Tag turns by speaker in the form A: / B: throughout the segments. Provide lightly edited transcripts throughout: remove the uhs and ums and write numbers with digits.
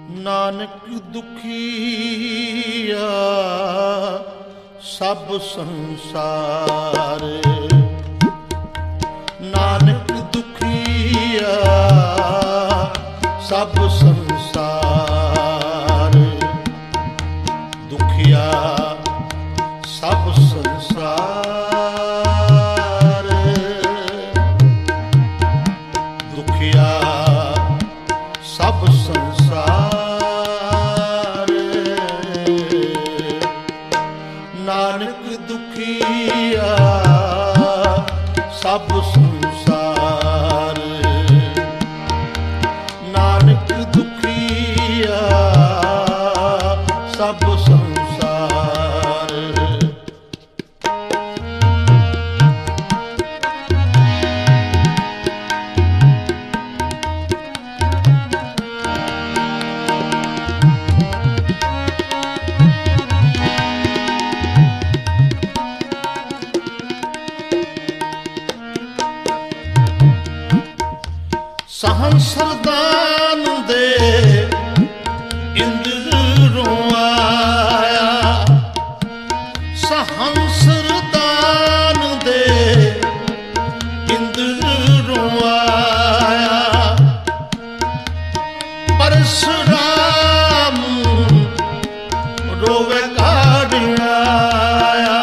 A: नानक दुखिया सब संसार, नानक दुखिया सब संसार, दुखिया सब संसार, दुखिया सब संसार, नानक दुखिया सब संसार, नानक दुखिया सब संसार। सहंसर दान दे इंद्रों आया, सहंसर दान दे इंद्रों आया, परशुराम रोवे काढ़ आया,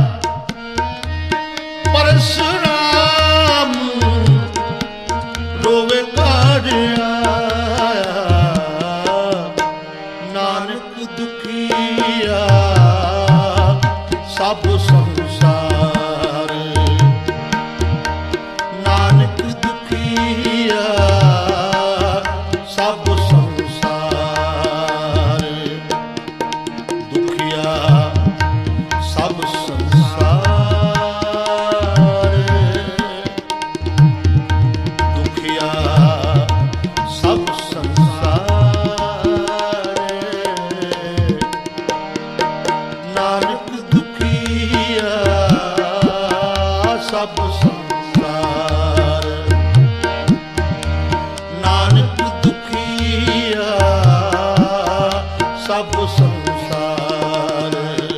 A: परशुराम रोवे काढ़ आया, नानक दुखिया सब संसार, नानक दुखिया सब संसार, दुखिया सब संसार, दुखिया सब संसार, नानक दुखिया सब संसार, नानक दुखिया सब संसार।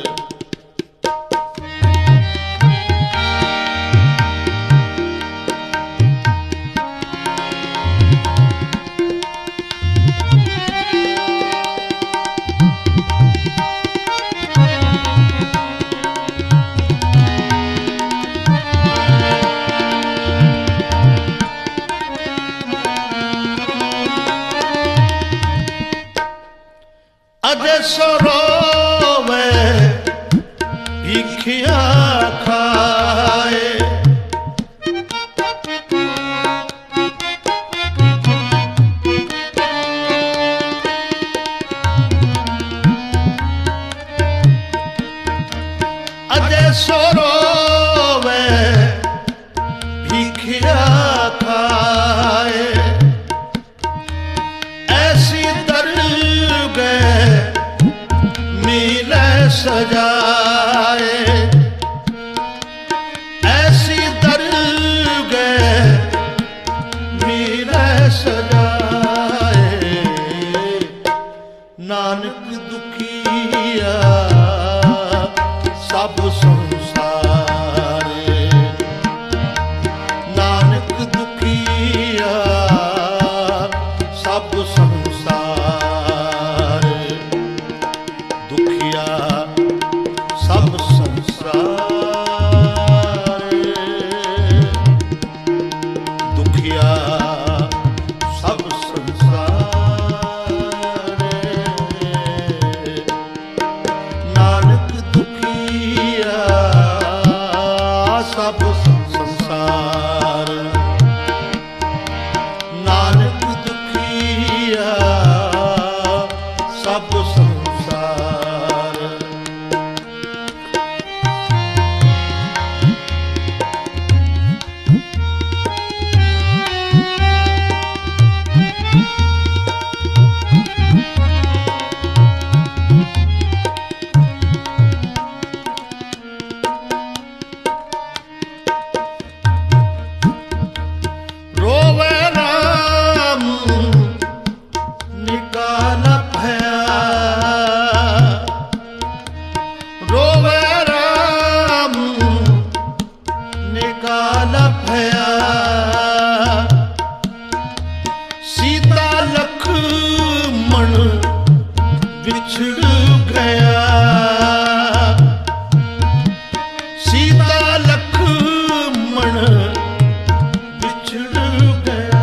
A: अजय सरोवे भिखिया खाए, अजय सरोवे भिखिया खाए, ऐसी दरगाह मिले सजाए, ऐसी दरगाह मिले सजाए, नानक दुखिया सब संसार, नानक दुखिया सब संसार, दुखिया सब संसार, दुखिया सब संसार, नानक दुखिया सब संसार, नानक दुखिया ਮਣ ਵਿਛੜ ਗਿਆ, ਸੀਤਾ ਲਖਮਣ ਵਿਛੜ ਗਿਆ,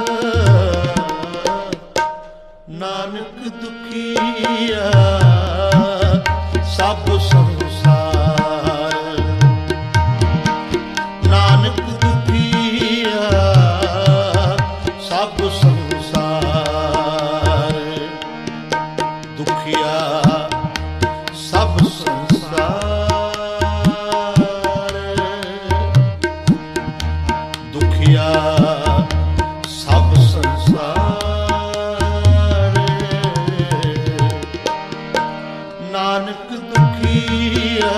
A: ਨਾਨਕ ਦੁਖੀਆ ਸਭ ਸੰਸਾਰ, ਨਾਨਕ ਦੁਖੀਆ ਸਭ ਸੰਸਾਰ, ਦੁਖੀਆ ਸਭ ਸੰਸਾਰ, ਦੁਖੀਆ ਸਭ ਸੰਸਾਰ, ਨਾਨਕ ਦੁਖੀਆ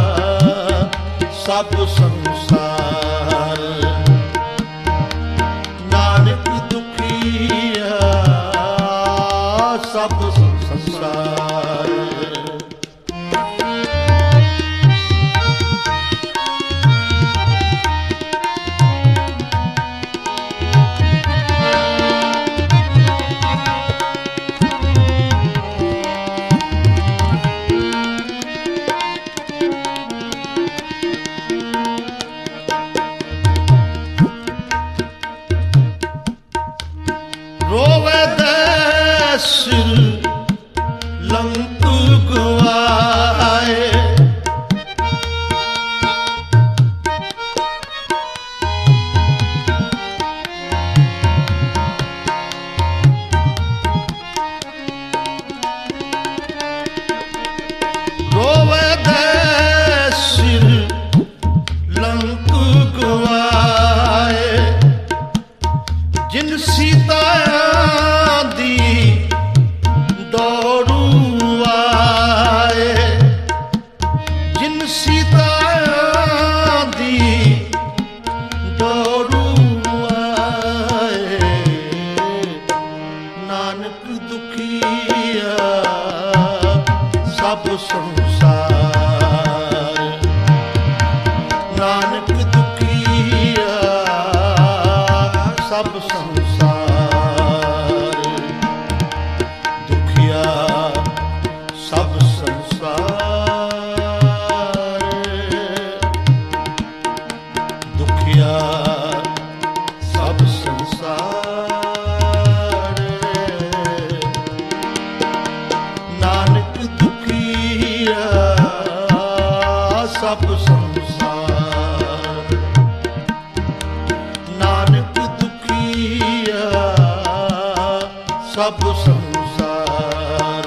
A: ਸਭ ਸੰਸਾਰ, ਨਾਨਕ ਦੁਖੀਆ ਸਭ ਸੰਸਾਰ। ਰੋਵੇ ਦੇ ਸਿਰ ਲੰਕ ਗਵਾਏ, ਰੋਵੇ ਦੇ ਸਿਰ ਲੰਕ ਗਵਾਏ, ਜਿਨ ਸੀਤਾ ਦੀ ਦੌੜੂ ਆਏ, ਜਿਨ ਸੀਤਾ ਦੀ ਦੌੜੂ ਆਏ, ਨਾਨਕ ਦੁਖੀਆ ਸਭ ਸੰਸਾਰ, ਨਾਨਕ ਦੁਖੀਆ ਸਭ ਸੰਸਾਰ, ਦੁਖੀਆ ਸਭ ਸੰਸਾਰ, ਦੁਖੀਆ ਸਭ ਸੰਸਾਰ, ਨਾਨਕ ਦੁਖੀਆ ਸਭ ਸੰਸਾਰ, ਨਾਨਕ ਦੁਖੀਆ ਸਭ ਸੰਸਾਰ।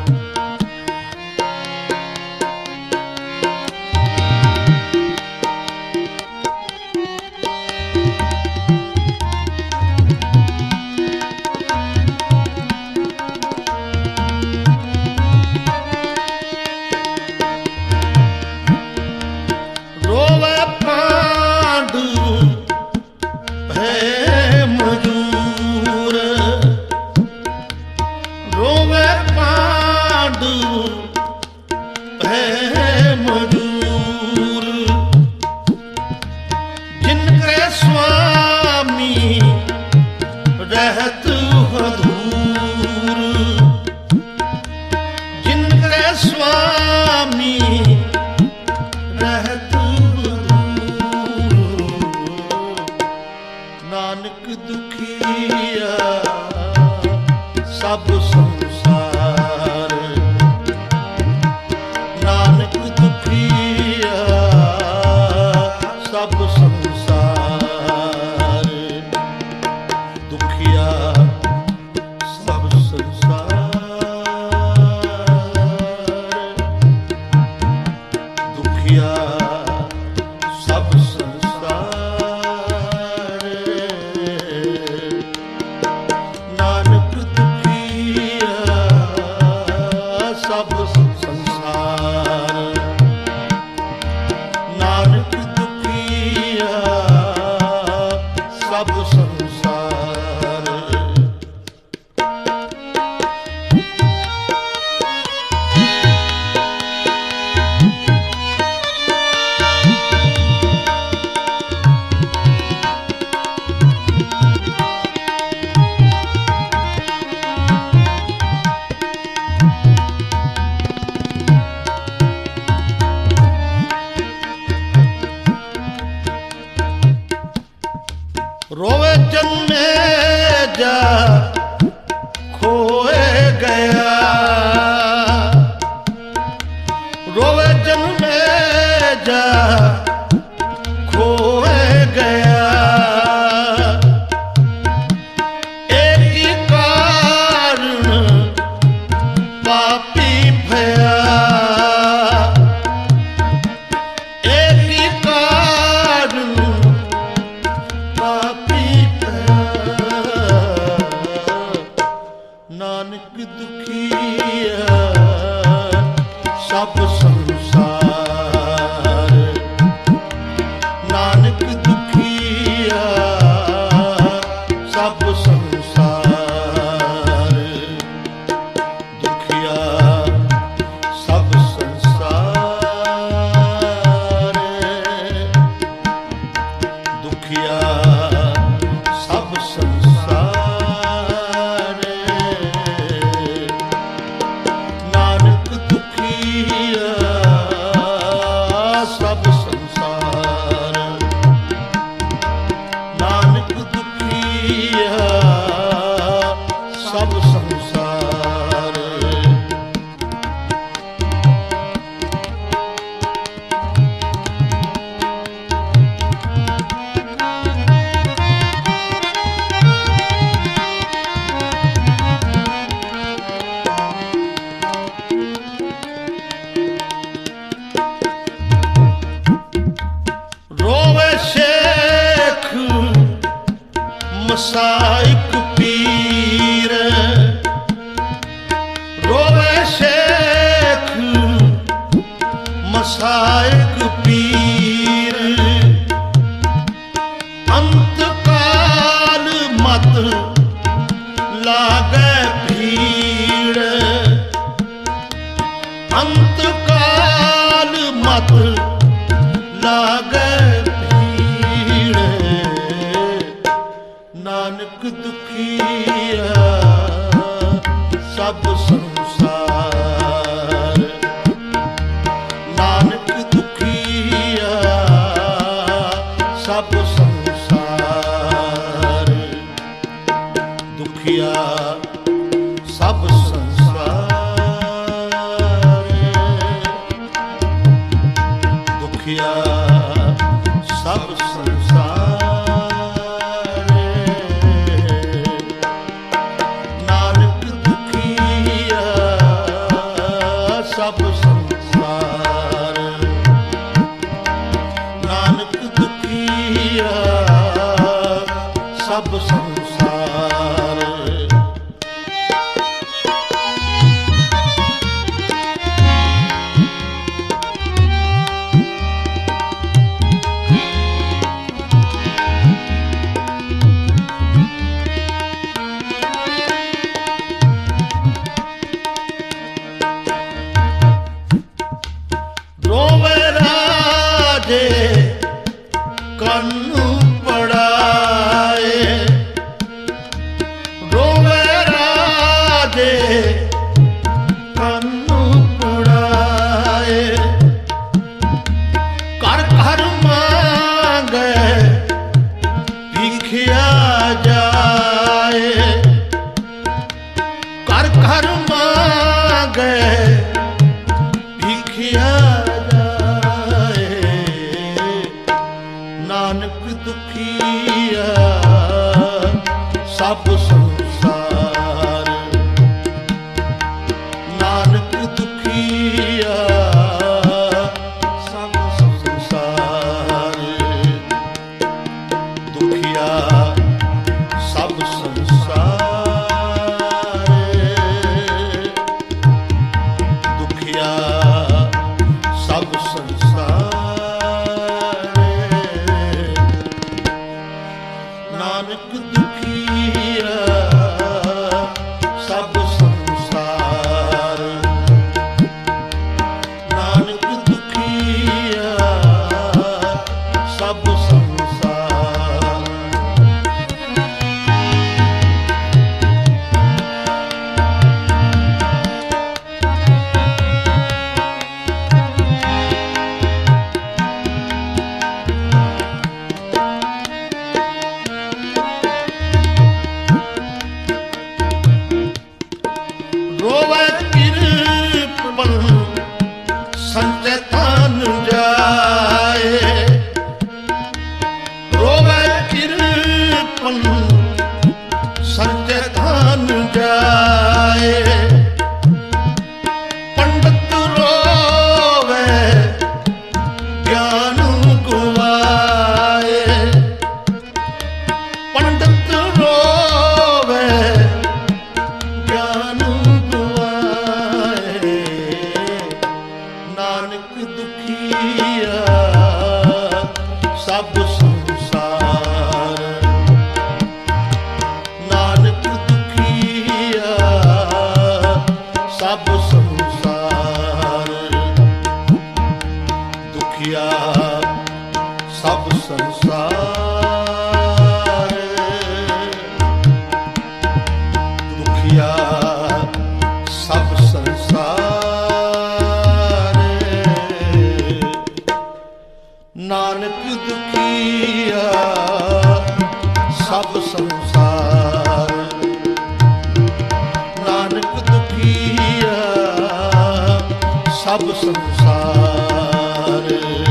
A: ਰੋਵੇ ਪਾਂਡੂ ਭੈ ਮਜੂਰ, ਰੋਵੇ ਪਾਂਡੂ ਭੈ ਮਜੂਰ, ਜਿਨ ਕਰੇ ਸੁਆਮੀ ਰਹਿਤ ਹਦੂਰ, ਜਿਨ ਕਰੇ ਸੁਆਮੀ ਰਹਿਤ ਹਦੂਰ, ਨਾਨਕ ਦੁਖੀਆ ਸਭ ਸੰਸਾਰ, ਨਾਨਕ ਦੁਖੀਆ ਸਭ ਸੰਸਾਰ, ਦੁਖੀਆ ਸਭ ਸੰਸਾਰ, ਦੁਖੀਆ ਸਭ ਸੰਸਾਰ, ਨਾਨਕ ਦੁਖੀਆ खोए गया एक ही कारण पापी भया एक ही कारण पापी भया नानक दुखिया सब संसार नानक दुखिया सब संसार दुखिया सब संसार दुखिया सब संसार नानक दुखिया सब संसार नानक दुखिया सब संसार रोवे शेख मसाइक पीर रोवे शेख मसाइक पीर अंतकाल मत लागे भीड़ अंतकाल मत लागे भीड़ नानक दुखिया सब संसार नानक दुखिया सब संसार दुखिया सब संसार दुखिया सब संसार नानक दुखिया सब संसार नानक दुखिया सब संसार रोवे राजे कन्नु पड़ाए रोवे राजे कन्नु पड़ाए कर कर मांगे भिखिया जाए कर कर मांगे भिखिया नानक दुखिया सब संसार नानक दुखिया सब संसार दुखिया सब संसार दुखिया सब संसार नानक दुखिया सब संसार नानक दुखिया सब संसार संचय तान जाए ਦੁਖੀਆ ਸਭ ਸੰਸਾਰ, ਨਾਨਕ ਦੁਖੀਆ ਸਭ ਸੰਸਾਰ, ਨਾਨਕ ਦੁਖੀਆ ਸਭ ਸੰਸਾਰ।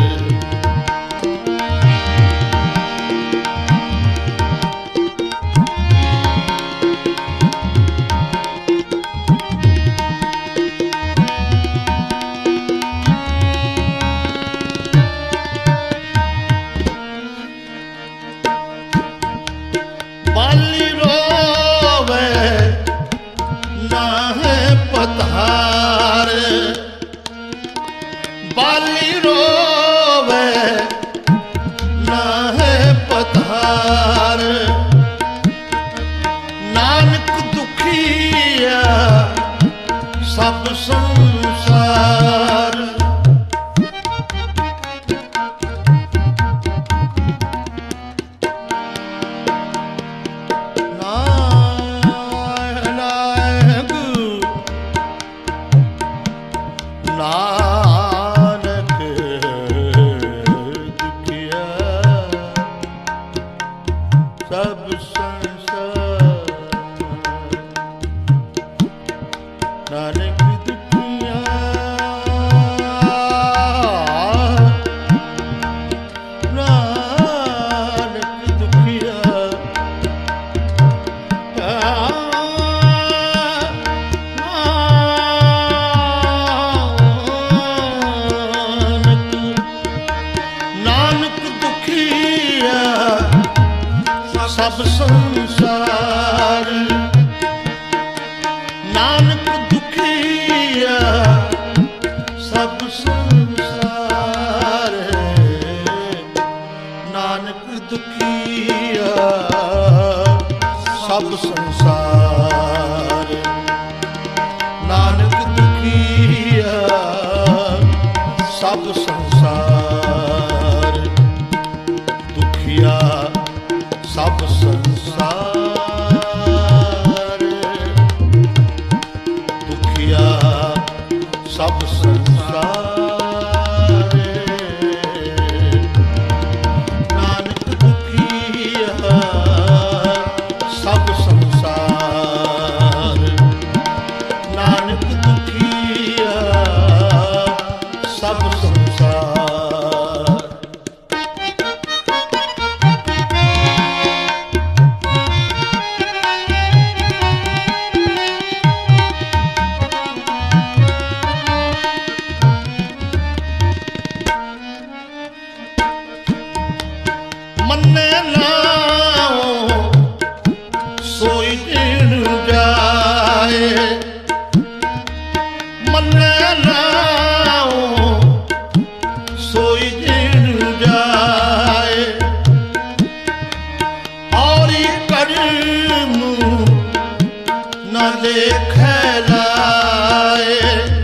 A: ਬਾਲੀ ਰੋਵੇ ਨਾਹੇ ਪਤਾਰ, ਬਾਲੀ ਰੋਵੇ ਨਾਹੇ ਪਤਾਰ, ਨਾਨਕ ਦੁਖੀਆ ਸਭ ਸੰਸਾਰ। ਨਾਨਕ ਦੁਖੀਆ ਸਭ ਸੰਸਾਰ, ਨਾਨਕ ਦੁਖੀਆ ਨਾਨਕ ਦੁਖੀਆ ਸਭ ਸੰਸਾਰ, ਨਾਨਕ ਦੁਖੀਆ ਸਭ ਸੰਸਾਰ, ਨਾਨਕ ਦੁਖੀਆ ਸਭ ਸੰਸਾਰ, ਨਾਨਕ ਦੁਖੀਆ ਸਭ ਸੰਸਾਰ। ਦੁਖੀਆ ਸਭ ਸੰਸਾਰ, ਦੁਖੀਆ ਸਭ ਸੰਸਾਰ, ਨਾਨਕ ਦੁਖੀਆ ਸਭ ਸੰਸਾਰ, ਨਾਨਕ ਦੁਖੀਆ ਸਭ ਸੰਸਾਰ। ਮੰਨੇ ਨਾਉ ਸੋਈ ਦਿਨ ਜਾਏ, ਮੰਨੇ ਨਾਉ ਸੋਈ ਦਿਨ ਜਾਏ, ਔਰੀ ਕਰਮ ਨਾ ਲੇਖੈ ਲਾਏ,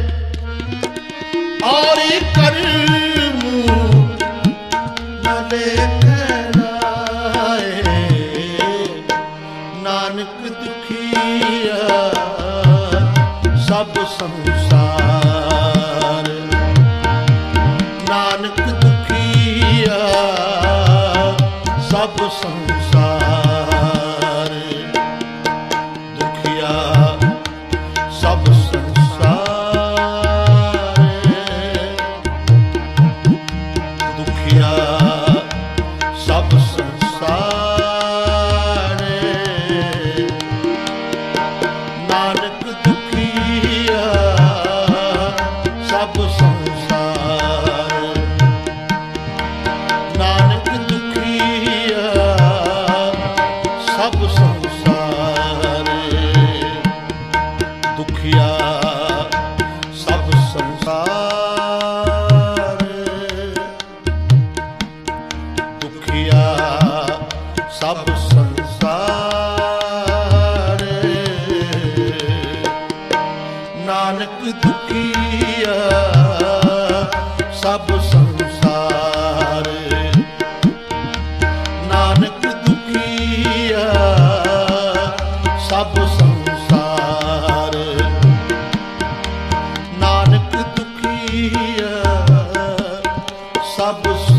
A: ਔਰੀ ਕਰਮ ਨਾ ਲੇਖੈ ਲਾਏ, ਨਾਨਕ ਦੁਖੀਆ ਸਭ ਸੰਸਾਰ, ਨਾਨਕ ਦੁਖੀਆ ਸਭ ਸੰਸਾਰ, ਦੁਖੀਆ ਸਭ ਸੰਸਾਰ, ਦੁਖੀਆ ਸਭ ਸੰਸਾਰ, ਨਾਨਕ ਦੁਖੀਆ ਸਭ ਸੰਸਾਰ, ਨਾਨਕ ਦੁਖੀਆ ਸਭ ਸੰਸਾਰ, ਦੁਖੀਆ ਸਭ ਸੰਸਾਰ, ਦੁਖੀਆ ਸਭ ਸੰਸਾਰ, ਨਾਨਕ ਦੁਖੀਆ ਸਭ ਸੰਸਾਰ, ਨਾਨਕ ਦੁਖੀਆ ਸਭ ਸੰਸਾਰ। ਸਭ